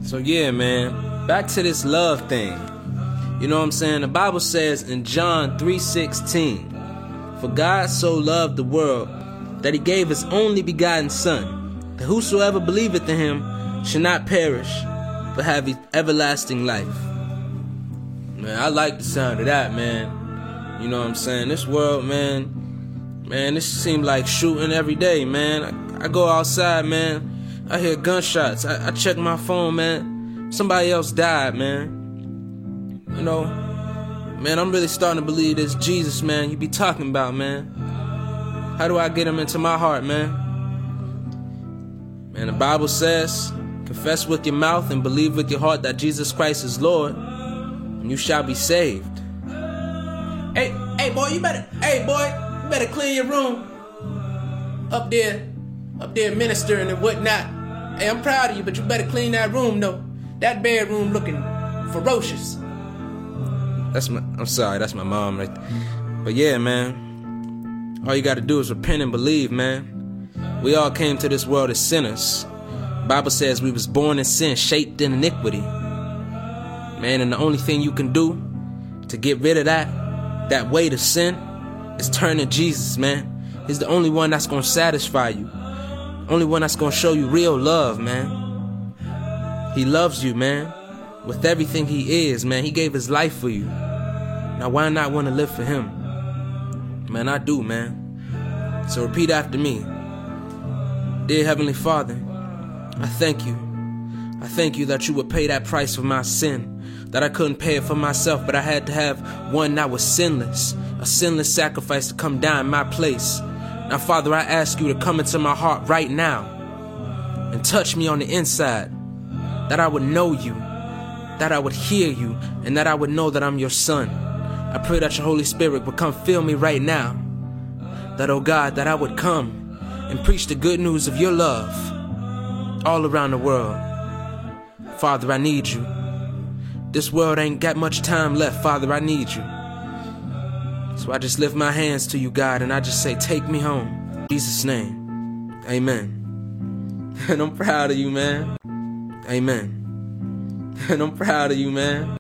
So yeah, man, back to this love thing. You know what I'm saying? The Bible says in John 3:16, "For God so loved the world that he gave his only begotten Son, that whosoever believeth in him should not perish, but have everlasting life." Man, I like the sound of that, man. You know what I'm saying? This world, man, this seems like shooting every day, man. I go outside, man. I hear gunshots. I check my phone, man. Somebody else died, man. You know, man, I'm really starting to believe this Jesus, man, you be talking about, man. How do I get him into my heart, man? Man, the Bible says, confess with your mouth and believe with your heart that Jesus Christ is Lord, and you shall be saved. Hey, boy, you better clean your room. Up there ministering and whatnot. Hey, I'm proud of you, but you better clean that room, though. That bedroom looking ferocious. I'm sorry, that's my mom right there. But yeah, man, all you gotta do is repent and believe, man. We all came to this world as sinners. The Bible says we was born in sin, shaped in iniquity. Man, and the only thing you can do to get rid of that weight of sin is turn to Jesus, man. He's the only one that's gonna satisfy you. Only one that's gonna show you real love, man. He loves you, man. With everything he is, man. He gave his life for you. Now why not want to live for him? Man, I do, man. So repeat after me. Dear Heavenly Father, I thank you. I thank you that you would pay that price for my sin. That I couldn't pay it for myself, but I had to have one that was sinless. A sinless sacrifice to come down in my place. Now, Father, I ask you to come into my heart right now and touch me on the inside, that I would know you, that I would hear you, and that I would know that I'm your son. I pray that your Holy Spirit would come fill me right now, that, oh God, that I would come and preach the good news of your love all around the world. Father, I need you. This world ain't got much time left, Father, I need you. So I just lift my hands to you, God, and I just say, take me home. In Jesus' name, amen. And I'm proud of you, man. Amen. And I'm proud of you, man.